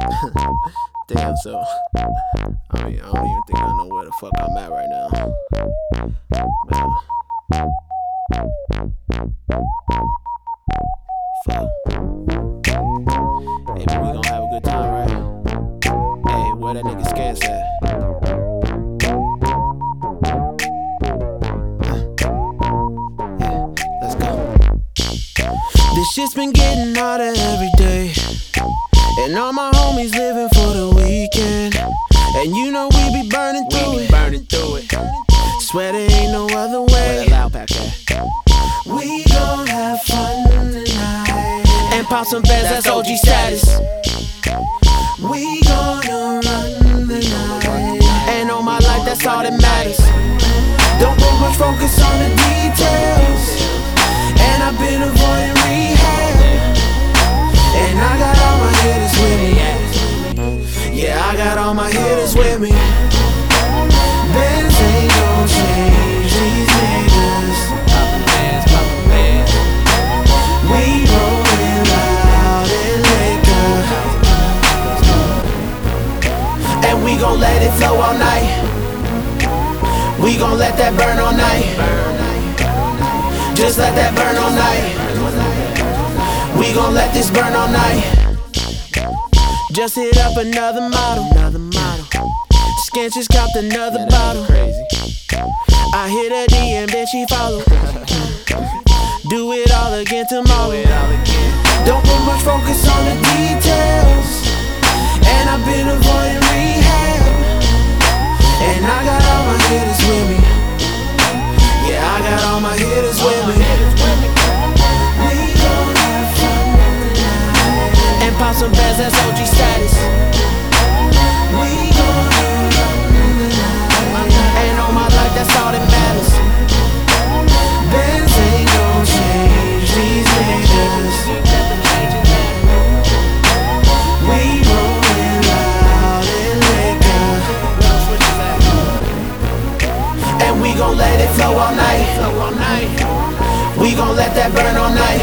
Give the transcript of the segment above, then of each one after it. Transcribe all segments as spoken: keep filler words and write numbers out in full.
Damn, so I mean, I don't even think I know where the fuck I'm at right now. Man. Fuck. Hey, but we gon' have a good time, right? Hey, where that nigga Scans at? Yeah, let's go. This shit's been getting harder every day, and all my homies living for the weekend. And you know we be burning through we be it. burning through it. Swear there ain't no other way. Where that loud pack at? We gon' have fun tonight and pop some bands, that's O G status. We gonna run the night, and all my life, that's all that matters. Don't put much focus on the details, and I've been avoiding rehab, and I got all my hitters with me. Yeah, I got all my hitters with me. Benz ain't gon' change these niggas. Poppin' bands, poppin' bands. We rollin' loud and liquor, and we gon' let it flow all night. We gon' let that burn all night. Just let that burn all night. We gon' let this burn all night. Just hit up another model, another model. Scan just copped another Man, bottle. Crazy. I hit a D M, then she follow. Do it all again tomorrow. Do it all again. Don't put much focus on the details, and I've been avoiding rehab, and I got all my hitters with me. Yeah, I got all my hitters with me. We gon' have fun tonight and pop some bands, that's O G status. We gon' run the night, and all my life, that's all that matters. Benz ain't gon' change these niggas. We rollin' loud and liquor, and we gon' let it flow all night. We gon' let that burn all night.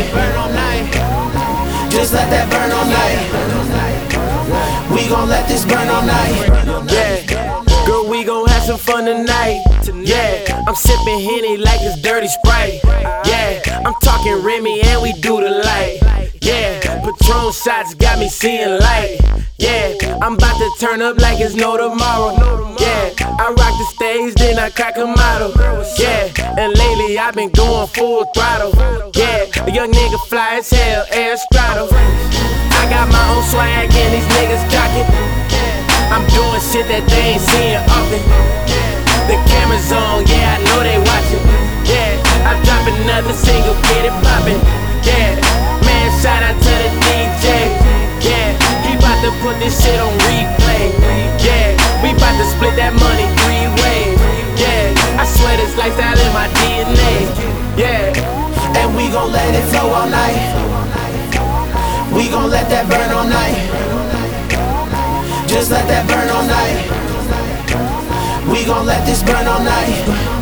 Just let that burn all night. We gon' let this burn all night. Yeah, girl, we gon' have some fun tonight. Yeah, I'm sippin' Henny like it's dirty Sprite. Yeah, I'm talking Remy and we do the light. Yeah, Patron shots got me seeing light. Yeah, I'm about to turn up like it's no tomorrow. Yeah, I rock the stage, then I crack a model. Yeah, and lately I've been going full throttle. Yeah, a young nigga fly as hell, air straddle. I got my own swag and these niggas jockin'. I'm doing shit that they ain't seeing often. The camera's on, yeah, I know they watchin'. Yeah, I drop another single, get it poppin'. Yeah, man, shout out to the D J. Yeah, he bout to put this shit on replay. Yeah, we bout to split that money three ways. Yeah, I swear this lifestyle in my D N A. Yeah, and we gon' let it flow all night. We gon' let that burn all night. Just let that burn all night. We gon' let this burn all night.